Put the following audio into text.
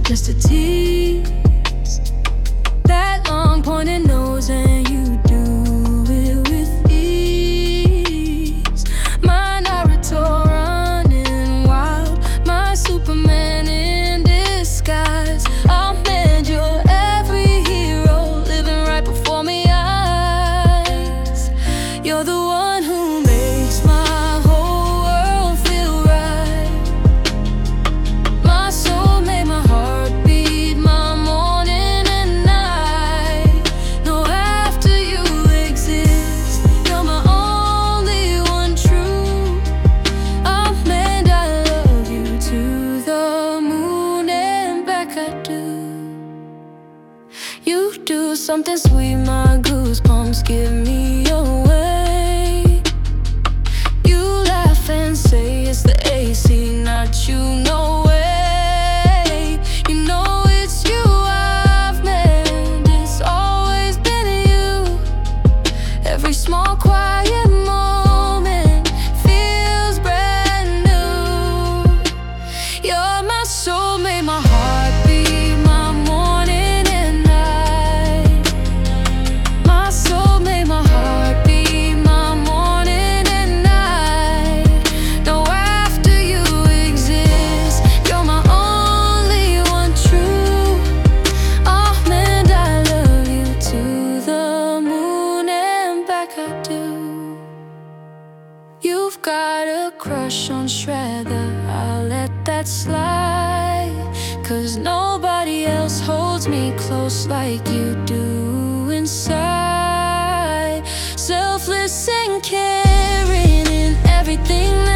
just to tease. That long pointed nose and you do it with ease. My Naruto running wild, my Superman in disguise. Oh man, you're every hero living right before my eyes. You're the one who makes my whole world feel right. My soul made my heart beat, my morning and night. No, after you exist, you're my only one true. Oh man, I love you to the moon and back, I do. You do something sweet, my goosebumps give me away. You laugh and say it's the AC, not you, no way. You know it's you I've meant, it's always been you. Every small quiet moment feels brand new. You're my soulmate, my heartbeat, my morning and night. My soulmate, my heartbeat, my morning and night. No, after you exist, you're my only one true. Oh man, I love you to the moon and back, I do. You've got a crush on Shredder, I'll let that slide. 'Cause nobody else holds me close like you do inside. Selfless and caring in everything